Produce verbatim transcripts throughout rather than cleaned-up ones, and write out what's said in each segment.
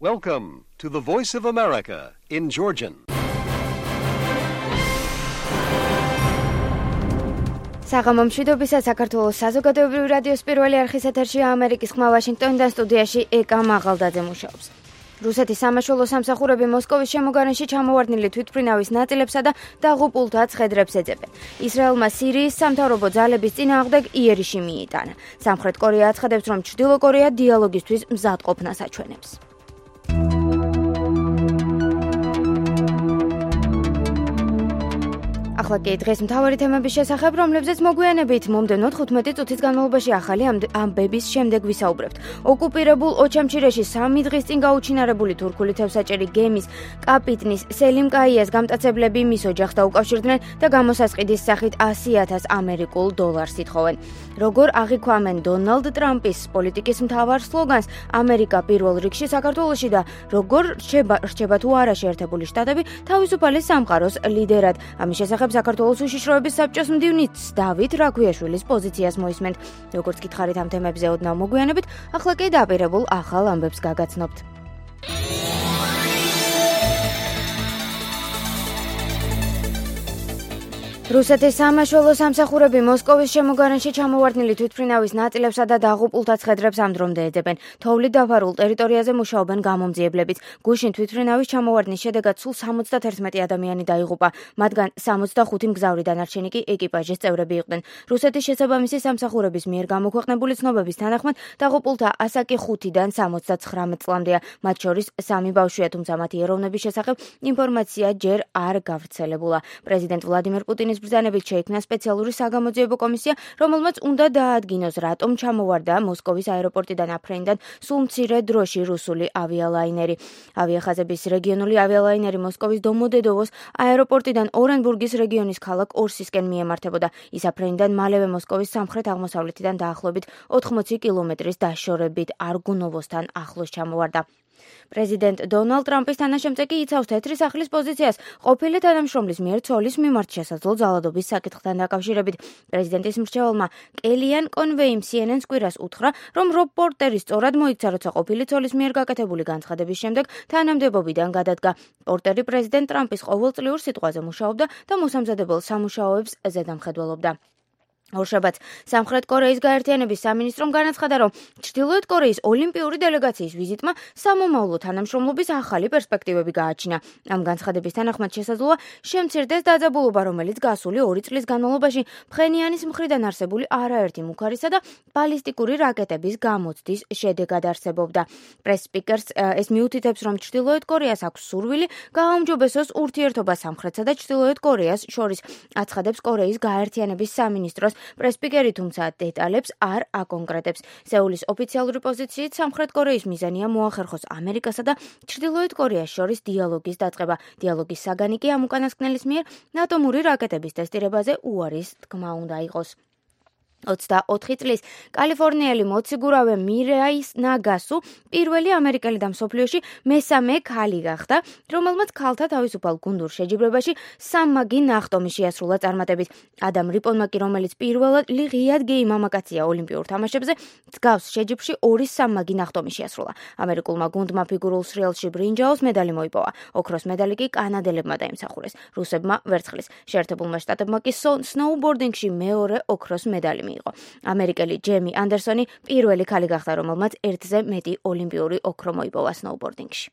Welcome to the Voice of America in Georgian. საღამო მშვიდობისა, საქართველოს საზოგადოებრივი რადიოს პირველი არხის ეთერშია ამერიკის ხმა ვაშინგტონიდან სტუდიაში ეკა მაღალდაძე მუშაობს. რუსეთის სამაშველო სამსახურები მოსკოვის შემოგარენში ჩამოვარდნილი თვითმფრინავის ნაწილებსა და დაღუპულთა ცხედრებს ეძებენ. ისრაელმა სირიის სამთავრობო ძალების წინააღმდეგ იერიში მიიტანა. სამხრეთ კორეა აცხადებს, რომ ჩრდილო კორეა დიალოგისთვის მზადყოფნას აჩვენებს. ახლა კი დღეს მთავარი თემების შესახებ, რომლებზეც მოგვიანებით მომდევნო თხუთმეტი წუთის განმავლობაში ახალი ამბების შემდეგ ვისაუბრებთ. ოკუპირებულ ოჩამჩირეში სამი დღის წინ გაუჩინარებული თურქული თევზაჭერი გემის კაპიტნის სელიმ კაიას გამტაცებლები მის ოჯახს დაუკავშირდნენ და გამოსასყიდის სახით ასი ათას ამერიკულ დოლარს ითხოვენ. როგორ აღიქვამენ დონალდ ტრამპის პოლიტიკის მთავარ სლოგანს ამერიკა პირველ რიგში საქართველოში და როგორ რჩება რჩება თუ არა შეერთებული შტატები თავისუფალი სამყაროს ლიდერად. ამის შესახებ საქართველოს უშიშროების საბჭოს მდივნიც დავით რაქვიაშვილის პოზიციას მოისმენთ. როგორც გითხარით ამ თემებზე ოდნავ მოგვიანებით, ახლა კი დაპირებულ ახალ ამბებს გაგაცნობთ. რუსეთის სამაშველო სამსახურები მოსკოვის შემოგარენში ჩამოვარდნილი თვითმფრინავის ნაწილებსა და დაღუპულთა ცხედრებს ამ დრომდე ეძებენ. თოვლით დაფარულ ტერიტორიაზე მუშაობენ გამომძიებლებიც. გუშინ თვითმფრინავის ჩამოვარდნის შედეგად სულ სამოცდაერთმეტი ადამიანი დაიღუპა. მათგან სამოცდახუთი მგზავრი, დანარჩენი კი ეკიპაჟის წევრები იყვნენ. რუსეთის შესაბამისი სამსახურების მიერ გამოქვეყნებული ცნობების თანახმად დაღუპულთა ასაკი ხუთიდან სამოცდაცხრამეტ წლამდეა. მათ შორის სამი ბავშვია, თუმცა მათი ეროვნების შესახებ ინფორმაცია ჯერ არ გავრცელებულა. პრეზიდენტ ვლადიმერ პუტინის ბრძანებით შეიქმნა სპეციალური საგამოძიებო კომისია, რომელმაც უნდა დაადგინოს, რატომ ჩამოვარდა მოსკოვის აეროპორტიდან აფრენიდან სულ მცირე დროში რუსული ავიალაინერი. ავიახაზების რეგიონული ავიალაინერი მოსკოვის დომოდედოვოს აეროპორტიდან ორენბურგის რეგიონის ქალაქ ორსისკენ მიემართებოდა. ის აფრენიდან მალევე მოსკოვის სამხრეთ-აღმოსავლეთიდან დაახლოებით ოთხმოცი კილომეტრის დაშორებით არგუნოვოსთან ახლოს ჩამოვარდა. პრეზიდენტ დონალდ ტრამპის თანაშემწე კი იცავს თეთრი სახლის პოზიციას ყოფილი თანამშრომლის მიერ ცოლის მიმართ შესაძლო ძალადობის საკითხთან დაკავშირებით. პრეზიდენტის მრჩეველმა კელიან კონვეიმ სი ენ ენ-ს კვირას უთხრა, რომ რობ პორტერი სწორად მოიქცა, როცა ყოფილი ცოლის მიერ გაკეთებული განცხადების შემდეგ თანამდებობიდან გადადგა. პორტერი პრეზიდენტ ტრამპის ყოველწლიურ სიტყვაზე მუშაობდა და მოსამზადებელ სამუშაოებს ზედამხედველობდა. ორშაბათს სამხრეთ კორეის გაერთიანების სამინისტრომ განაცხადა, რომ ჩრდილოეთ კორეის ოლიმპიური დელეგაციის ვიზიტმა სამომავლო თანამშრომლობის ახალი პერსპექტივები გააჩინა. ამ განცხადების თანახმად შესაძლოა შემცირდეს დაძაბულობა, რომელიც გასული ორი წლის განმავლობაში ფხენიანის მხრიდან არსებული არაერთი მუქარისა და ბალისტიკური რაკეტების გამოცდის შედეგად არსებობდა. პრეს-სპიკერს ეს მიუთითებს, რომ ჩრდილოეთ კორეას აქვს სურვილი გააუმჯობესოს ურთიერთობა სამხრეთსა და ჩრდილოეთ კორეას შორის, აცხადებს კორეის გაერთიანების სამინისტროს პრეს-სპიკერი, თუმცა დეტალებს არ აკონკრეტებს. სეულის ოფიციალური პოზიციით სამხრეთ კორეის მიზანია მოახერხოს ამერიკასა და ჩრდილოეთ კორეას შორის დიალოგის დაწყება. დიალოგის საგანი კი ამ უკანასკნელის მიერ ატომური რაკეტების ტესტირებაზე უარის თქმა უნდა იყოს. ოცდაოთხი წლის კალიფორნიელი მოციგურავე მირაის ნაგასუ პირველი ამერიკელი და მსოფლიოში მესამე ქალი გახდა, რომელმაც ქალთა თავისუფალ გუნდურ შეჯიბრებაში სამმაგი ნახტომი შეასრულა წარმატებით. ადამ რიპონმა კი, რომელიც პირველად ღიად გეი მამაკაცია ოლიმპიურ თამაშებზე, მსგავს შეჯიბრში ორი სამმაგი ნახტომი შეასრულა. ამერიკულმა გუნდმა ფიგურულ სრიალში ბრინჯაოს მედალი მოიპოვა. ოქროს მედალი კი კანადელებმა დაიმსახურეს, რუსებმა ვერცხლის. შეერთებულმა შტატებმა კი სნოუბორდინგში მეორე ოქროს მედალი იყო. ამერიკელი ჯემი ანდერსონი პირველი ქალი გახდა, რომელმაც ერთზე მეტი ოლიმპიური ოქრო მოიპოვა სნოუბორდინგში.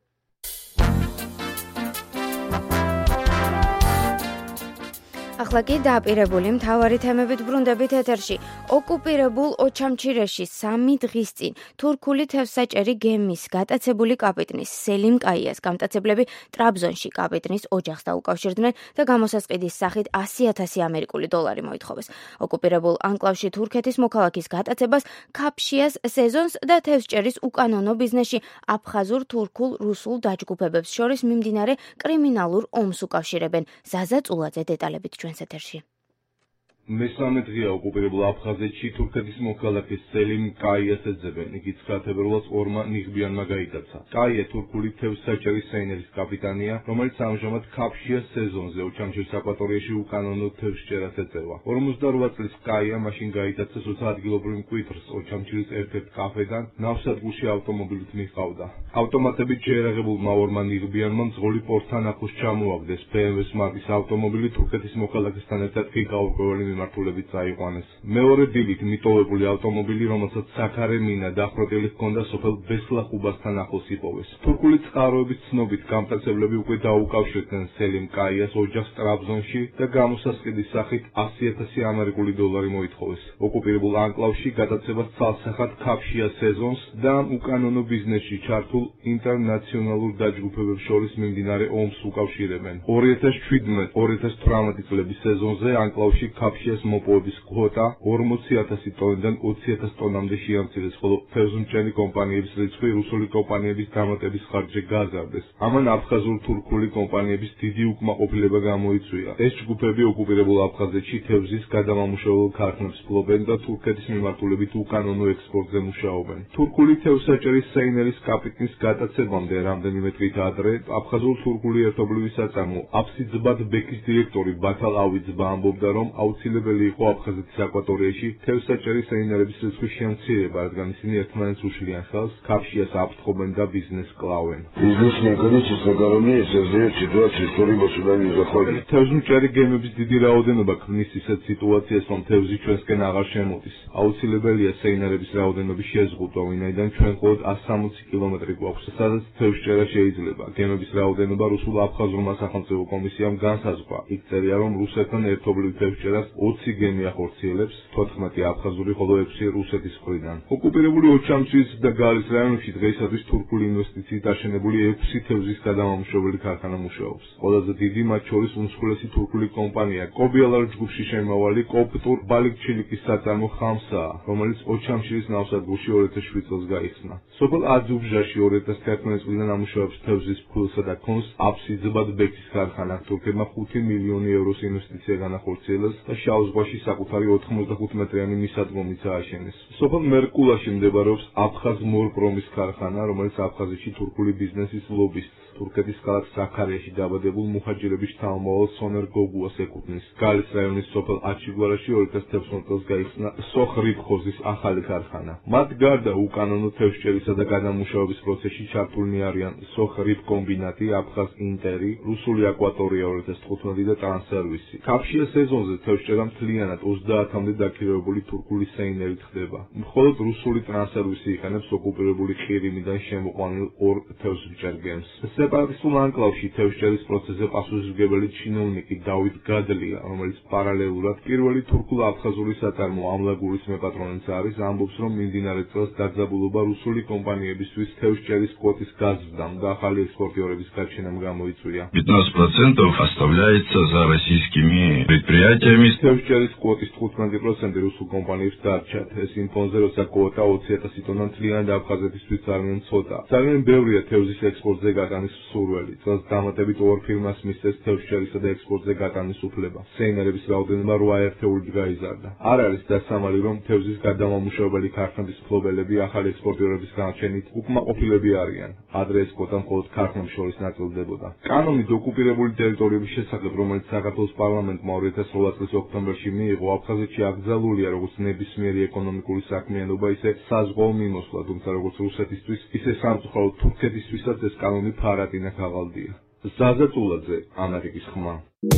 ახლა კი დაპირებული მთავარი თემებით ბრუნდებით ეთერში. ოკუპირებულ ოჩამჩირეში სამი დღის წინ თურქული თევზაჭერი გემის გატაცებული კაპიტნის სელიმ კაიას გამტაცებლები ტრაბზონში კაპიტნის ოჯახს დაუკავშირდნენ და გამოსასყიდის სახით ასი ათასი ამერიკული დოლარი მოითხოვეს. ოკუპირებულ ანკლავში თურქეთის მოქალაქის გატაცებას ქაფშიას სეზონს და თევზჭერის უკანონო ბიზნესში აფხაზურ, თურქულ, რუსულ დაჯგუფებებს შორის მიმდინარე კრიმინალურ ომს უკავშირებენ. ზაზა წულაძე დეტალებით ჩვენს ეთერში. მესამე დღეა ოკუპირებულ აფხაზეთში თურქეთის მოქალაქე სელიმ კაიას ეძებენ. იგი ცხრა თებერვალს ორმა ნიღბიანმა გაიტაცა. კაია თურქული თევზსაჭერის საინერის კაპიტანია, რომელიც ამჟამად ქაფშიას სეზონზე ოჩამჩირის აკვატორიაში უკანონო თევზჭერას ეწევა. ორმოცდაორვა წლის კაია მაშინ გაიტაცა, როცა ადგილობრივ მკვიდრს ოჩამჩირის ერთ-ერთ კაფედან ნავსადგურში ავტომობილით მიჰყავდა. ავტომატებით შეერაღებულმა ორმა ნიღბიანმა მძღოლი პორტთან ახლოს ჩამოაგდეს. ბე ემ ვეს მარკის ავტომობილი თურქეთის მოქალაქესთან ერთად გაურკვეველი მიმართულებით წაიყვანეს. მეორე დილით მიტოვებული ავტომობილი, რომელსაც საქარე მინა დახვრეტილი ჰქონდა, სოფელ ბესლახუბასთან ახლოს იპოვეს. თურქული წყაროების ცნობით გამტაცებლები უკვე დაუკავშირდნენ სელიმ კაიას ოჯახს ტრაბზონში და გამოსასყიდის სახით ასი ათასი ამერიკული დოლარი მოითხოვეს. ოკუპირებულ ანკლავში გადაცემას ცალსახად ქაფშია სეზონს და უკანონო ბიზნესში ჩართულ ინტერნაციონალურ დაჯგუფებებს შორის მიმდინარე ომს უკავშირებენ. ორი ათას შვიდმეტ ორი ათას თვრამეტი წლების სეზონზე ანკლავში ქაფშიას მოპოვების კვოტა ორმოცი ათასი ტონიდან ოცი ათას ტონამდე შეამცირეს, ხოლო თევზმჭერი კომპანიების რიცხვი რუსული კომპანიების დამატების ხარჯზე გაზარდეს. ამან აფხაზურ-თურქული კომპანიების დიდი უკმაყოფილება გამოიწვია. ეს ჯგუფები ოკუპირებულ აფხაზეთში თევზის გადამამუშავებელ ქარხნებს ფლობენ და თურქეთის მიმართულებით უკანონო ექსპორტზე მუშაობენ. თურქული თევზსაჭერის საინერის კაპიტნის გადაცემამდე რამდენიმე დღით ადრე აფხაზურ-თურქული ერთობლივი საწარმო აფსიძბად ბექის დირექტორი ბათალ ავიძბა ამბობდა, რომ აუცილებელი იყო აფხაზეთის აკვატორიაში თევზსაჭერის საინერების რიცხვის შემცირება, რადგან ისინი ერთმანეთს უშლიან ხელს, ქაფშიას აფრთხობენ და ბიზნესს კლავენ. თევზმჭერი გემების დიდი რაოდენობა ქმნის ისეთ სიტუაციას, რომ თევზი ჩვენსკენ აღარ შემოდის. აუცილებელია საინერების რაოდენობის შეზღუდვა, ვინაიდან ჩვენ მხოლოდ ასი სამოცი კილომეტრი გვაქვს, სადაც თევზჭერა შეიძლება. გემების რაოდენობა რუსულ-აფხაზურმა სახელმწიფო კომისიამ განსაზღვრა. იქ წერია, რომ რუსეთთან ერთობლივ თევზჭერას ოცი გემი ახორციელებს, თოთხმეტი აფხაზური, ხოლო ექვსი რუსეთის მხრიდან. ოკუპირებული ოჩამჩის და გალის რაიონებში დღეისათვის თურქული ინვესტიციით აშენებული ექვსი თევზის გადამამუშავებელი ქარხანა მუშაობს. ყველაზე დიდი მათ შორის უმსხვილესი თურქული კომპანია კობიალარ ჯგუფში შემავალი კოპტურ ბალიქჩილიკის საწარმო ხამსაა, რომელიც ოჩამჩირის ნავსადგურში ორი ათას შვიდ წელს გაიხსნა. სოფელ აძუბჟაში ორი ათას თერთმეტი წლიდან ამუშავებს თევზის ფქვილსა და ქონს აფსიძბად ბექის ქარხანა. თურქებმა ხუთი მილიონი ევროს ინვესტიცია განახორციელეს და შავ ზღვაში საკუთარი ოთხმოცდახუთ მეტრიანი მისადგომიც ააშენეს. სოფელ მერკულაში მდებარეობს აფხაზ მორპრომის ქარხანა, რომელიც აფხაზეთში თურქული ბიზნესის ლობისტს, თურქეთის ქალაქ საქარიაში დაბადებულ მუჰაჯირების შთამომავალ სონერ გოგუას ეკუთვნის. გალის რაიონის სოფელ აჩიგვარაში ორი ათას თერთმეტ წელს გაიხსნა სოხრიბხოზის ახალი ქარხანა. მათ გარდა უკანონო თევზჭერისა და გადამუშავების პროცესში ჩართულნი არიან სოხრიბკომბინატი, აფხაზ ინტერი, რუსული აკვატორია ორი ათას თხუთმეტი და ტრანსსერვისი. ქაფშია სეზონზე თევზჭერა მთლიანად ოცდაათამდე დაქირავებული თურქული საინერით ხდება. მხოლოდ რუსული ტრანსსერვისი იყენებს ოკუპირებული ყირიმიდან შემოყვანილ ორ თევზმჭერ გემს. სეპარატისტულ ანკლავში თევზჭერის პროცესზე პასუხისმგებელი ჩინოვნიკი დავით გადლია, რომელიც პარალელურად პირველი თურქულ-აფხაზური საწარმო ამლაგურის მეპატრონეც არის, ამბობს, რომ მიმდინარე წელს დაძაბულობა რუსული კომპანიებისთვის თევზჭერის კვოტის გაზრდამ და ახალი ექსპორტიორების გაჩენამ გამოიწვია. пятнадцать процентов оставляется за российскими предприятиями. თევზჭერის კვოტის თხუთმეტი პროცენტი რუსულ კომპანიებს დარჩათ. ეს იმ ფონზე, როცა კვოტა ოცი ათასი ტონა მთლიანად აფხაზეთისთვის ძალიან ცოტა. ძალიან ბევრია თევზის ექსპორტზე გატანის სურველი. წელს დამატებით ორ ფირმას მისცეს თევზჭერისა და ექსპორტზე გატანის უფლება. საინერების რაოდენობა რვა ერთეულით გაიზარდა. არ არის დასამალი, რომ თევზის გადამამუშავებელი ქარხნების მფლობელები ახალი ექსპორტიორების განაჩენით უკმაყოფილები არიან. ადრე ეს კვოტა მხოლოდ ქარხნებს შორის ნაწილდებოდა. კანონით ოკუპირებული ტერიტორიების შესახებ, რომელიც საქართველოს პარლამენტმა ორი ათას რვა წლის ოქტომბერში მიიღო, აფხაზეთში აკრძალულია როგორც ნებისმიერი ეკონომიკური საქმიანობა, ისე საზღვაო მიმოსვლა, თუმცა როგორც რუსეთისთვის, ისე სამწუხაროდ თურქეთისთვისაც ეს კანონი ფარატინა ქაღალდია. ზაზა წულაძე, ამერიკის ხმა.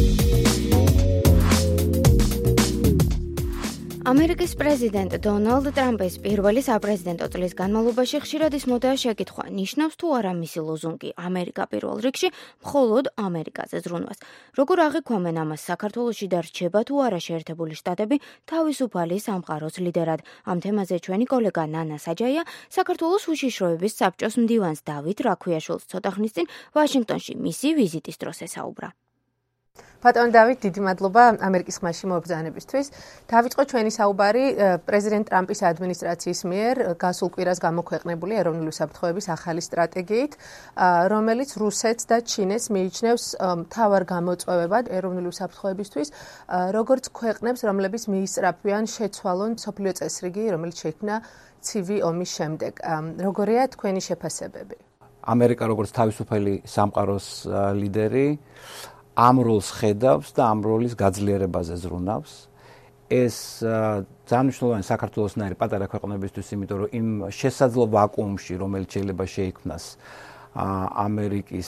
ამერიკის პრეზიდენტ დონალდ ტრამპის პირველი საპრეზიდენტო წლის განმავლობაში ხშირად ისმოდა შეკითხვა, ნიშნავს თუ არა მისი ლოზუნგი ამერიკა პირველ რიგში, მხოლოდ ამერიკაზე ზრუნვას. როგორ აღიქვამენ ამას საქართველოში და რჩება თუ არა შეერთებული შტატები თავისუფალი სამყაროს ლიდერად? ამ თემაზე ჩვენი კოლეგა ნანა საჯაია საქართველოს უშიშროების საბჭოს მდივანს დავით რაქვიაშვილს ცოტა ხნის წინ ვაშინგტონში მისი ვიზიტის დროს ესაუბრა. ბატონო დავით, დიდი მადლობა ამერიკის ხმაში მობრძანებისთვის. დავიწყოთ ჩვენი საუბარი პრეზიდენტ ტრამპის ადმინისტრაციის მიერ გასულ კვირას გამოქვეყნებული ეროვნული უსაფრთხოების ახალი სტრატეგიით, რომელიც რუსეთს და ჩინეთს მიიჩნევს მთავარ გამოწვევებად ეროვნული უსაფრთხოებისთვის, როგორც ქვეყნებს, რომლებიც მიისწრაფვიან შეცვალონ მსოფლიო წესრიგი, რომელიც შეიქმნა ცივი ომის შემდეგ. როგორია თქვენი შეფასებები? ამერიკა როგორც თავისუფალი სამყაროს ლიდერი ამ როლს ხედავს და ამ როლის გაძლიერებაზე ზრუნავს. ეს ძალიან მნიშვნელოვანი საქართველოსნაირი პატარა ქვეყნებისთვის, იმიტომ რომ იმ შესაძლო ვაკუუმში, რომელიც შეიძლება შეიქმნას ამერიკის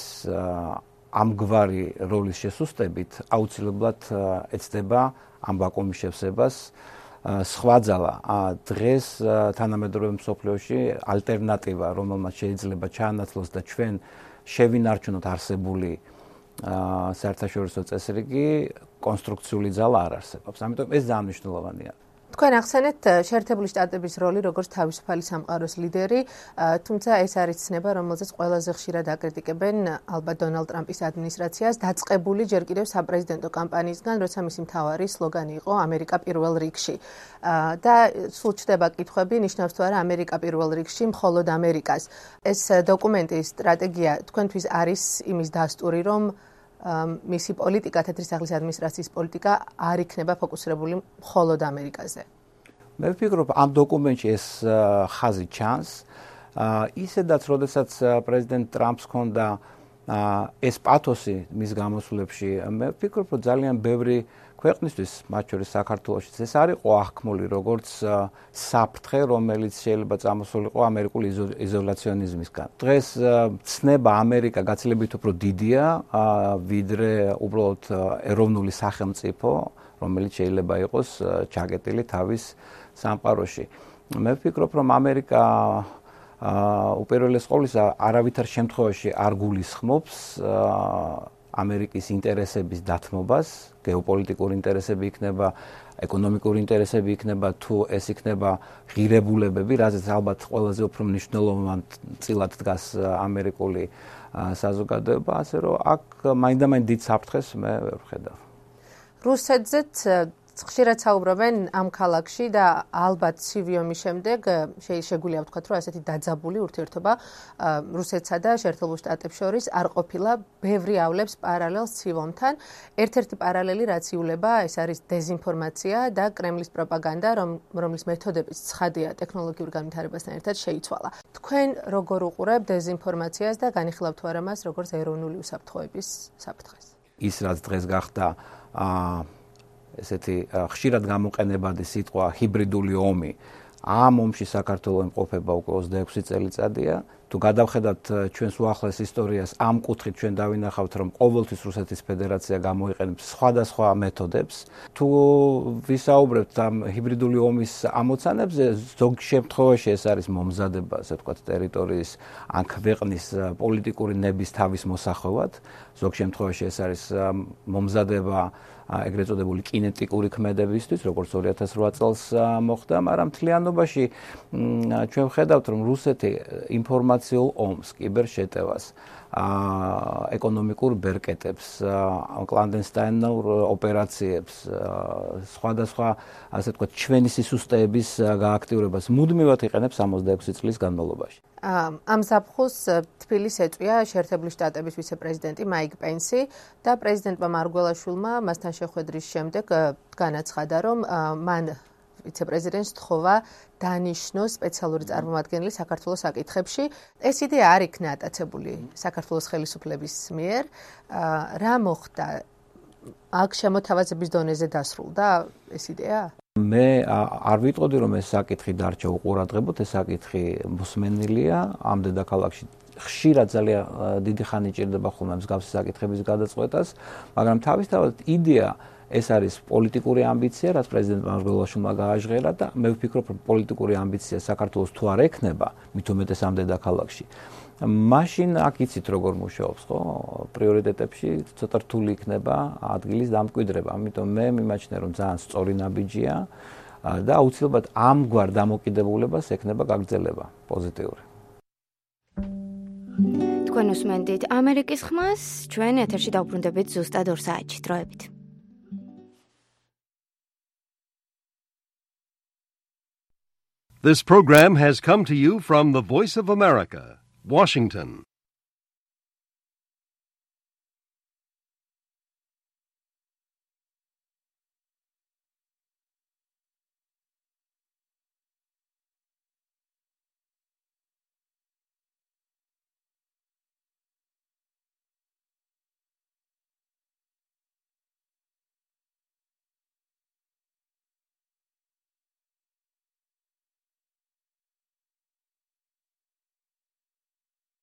ამგვარი როლის შესუსტებით, აუცილებლად ეცდება ამ ვაკუუმის შევსებას. სხვა ძალა დღეს თანამედროვე მსოფლიოში ალტერნატივა, რომელმაც შეიძლება ჩაანაცვლოს და ჩვენ შევინარჩუნოთ არსებული საერთაშორისო წესრიგი, კონსტრუქციული ძალა არ არსებობს. ამიტომ ეს ძალიან მნიშვნელოვანია. თქვენ ახსენეთ შეერთებული შტატების როლი როგორც თავისუფალი სამყაროს ლიდერი, თუმცა ეს არის ცნება, რომელზეც ყველაზე ხშირად აკრიტიკებენ ალბათ დონალდ ტრამპის ადმინისტრაციას, დაწყებული ჯერ კიდევ საპრეზიდენტო კამპანიისგან, როცა მისი მთავარი სლოგანი იყო ამერიკა პირველ რიგში. და სულ ჩდება კითხვები, ნიშნავს თუ არა ამერიკა პირველ რიგში, მხოლოდ ამერიკას. ეს დოკუმენტი, სტრატეგია თქვენთვის არის იმის დასტური, რომ მისი პოლიტიკა, თეთრისაღლის ადმინისტრაციის პოლიტიკა არ იქნება ფოკუსირებული მხოლოდ ამერიკაზე. მე ვფიქრობ, ამ დოკუმენტში ეს ხაზი ჩანს. ისედაც, როდესაც პრეზიდენტ ტრამპს ჰქონდა ეს პათოსი მის გამოსვლებში, მე ვფიქრობ, რომ ძალიან ბევრი ქვეყნისთვის, მათ შორის საქართველოშიც, ეს არ იყო აღქმული როგორც საფრთხე, რომელიც შეიძლება წამოსულიყო ამერიკული იზოლაციონიზმისგან. დღეს ცნება ამერიკა გაცილებით უფრო დიდია, ვიდრე უბრალოდ ეროვნული სახელმწიფო, რომელიც შეიძლება იყოს ჩაკეტილი თავის სამყაროში. მე ვფიქრობ, რომ ამერიკა უპირველეს ყოვლისა არავითარ შემთხვევაში არ გულისხმობს ამერიკის ინტერესების დათმობას, გეოპოლიტიკური ინტერესები იქნება, ეკონომიკური ინტერესები იქნება, თუ ეს იქნება ღირებულებები, რაზეც ალბათ ყველაზე უფრო მნიშვნელოვანწილად დგას ამერიკული საზოგადოება, ასე რომ აქ მაინდამაინც დიდ საფრთხეს მე ვერ ვხედავ. რუსეთზეც ხშირად საუბრობენ ამ ქალაქში და ალბათ ცივი ომის შემდეგ შეგვიძლია ვთქვათ, რომ ასეთი დაძაბული ურთიერთობა რუსეთსა და შეერთებულ შტატებს შორის არ ყოფილა, ბევრი ავლებს პარალელს ცივ ომთან. ერთ-ერთი პარალელი რაც იულება, ეს არის დეზინფორმაცია და კრემლის პროპაგანდა, რომლის მეთოდებიც ცხადია ტექნოლოგიურ განვითარებასთან ერთად შეიცვალა. თქვენ როგორ უყურებთ დეზინფორმაციას და განიხილავთ თუ არა მას როგორც ეროვნული უსაფრთხოების საფრთხეს? ის რაც დღეს გახდა ესეთი ხშირად გამოყენებადი სიტყვა ჰიბრიდული ომი. ამ ომში საქართველოს იმყოფება უკვე ოცდაექვსი წელიწადია. თუ გადავხედავთ ჩვენს უახლეს ისტორიას, ამ კუთხით ჩვენ დავინახავთ, რომ ყოველთვის რუსეთის ფედერაცია გამოიყენებს სხვადასხვა მეთოდებს. თუ ვისაუბრებთ ამ ჰიბრიდული ომის ამოცანებზე, ზოგ შემთხვევაში ეს არის მომზადება, ასე ვთქვათ, ტერიტორიის ან ქვეყნის პოლიტიკური ნების თავის მოსახვევად. ზოგ შემთხვევაში ეს არის მომზადება ეგრეთ წოდებული კინეტიკური ქმედებისთვის, როგორც ორი ათას რვა წელს მოხდა, მაგრამ მთლიანობაში ჩვენ ვხედავთ, რომ რუსეთი ინფორმაციულ ომს, კიბერშეტევას, ეკონომიკურ ბერკეტებს, კლანდესტაინურ ოპერაციებს, სხვადასხვა, ასე ვთქვათ, ჩვენი სისუსტეების გააქტიურებას მუდმივად იყენებს ოცდაექვსი წლის განმავლობაში. ამ ზაფხულს თბილისს ეწვია შეერთებული შტატების ვიცე-პრეზიდენტი მაიკ პენსი და პრეზიდენტმა მარგველაშვილმა მასთან შეხვედრის შემდეგ განაცხადა, რომ მან ვიცე-პრეზიდენტს თხოვა დანიშნოს სპეციალური წარმომადგენელი საქართველოს საკითხებში. ეს იდეა არ იქნა ატაცებული საქართველოს ხელისუფლების მიერ. რა მოხდა? აქ შემოთავაზების დონეზე დასრულდა ეს იდეა? მე არ ვიტყოდი, რომ ეს საკითხი დარჩა უყურადღებოდ, ეს საკითხი მოსმენილია ამ დედაქალაქში. ხშირად ძალიან დიდი ხანი ჭირდება ხოლმე მსგავსი საკითხების გადაწყვეტას, მაგრამ თავისთავად იდეა ეს არის პოლიტიკური ამბიცია, რაც პრეზიდენტ მარგველაშვილმა გააჟღერა და მე ვფიქრობ, რომ პოლიტიკური ამბიცია საქართველოს თუ არ ექნება, მით უმეტეს ამ დედაქალაქში. მაშინ აქ იცით როგორ მუშაობს, ხო? პრიორიტეტებში ცოტა რთული იქნება ადგილის დამკვიდრება. ამიტომ მე მიმაჩნია, რომ ძალიან სწორი ნაბიჯია და აუცილებლად ამგვარ დამოკიდებულებას ექნება გაგრძელება პოზიტიური. თქვენ უსმენთ ამერიკის ხმას, ჩვენ ეთერში დავბრუნდებით ზუსტად ორ საათში დროებით. This program has come to you from the Voice of America, Washington.